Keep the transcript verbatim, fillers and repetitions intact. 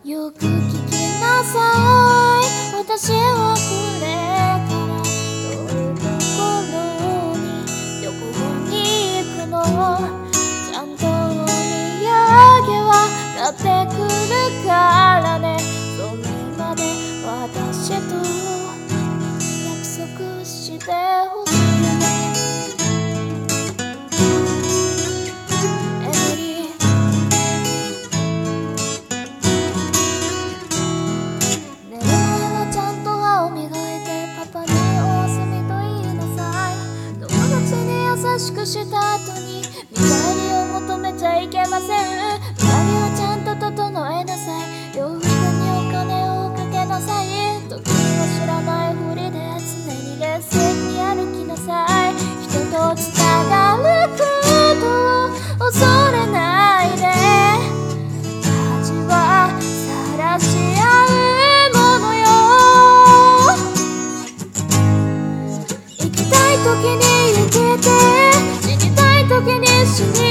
よく聞きなさい。私はこれから遠いところに旅行に行くの。ちゃんとお土産は買ってくるからね。それまで私と約束してほしい。優しくした後に見返りを求めちゃいけません。上着はちゃんと整えなさい。洋服にお金をかけなさい。時は知らないふりで常に冷静に歩きなさい。人とつながることを恐れないで。恥は晒し合うものよ。生きたい時に生きて、死に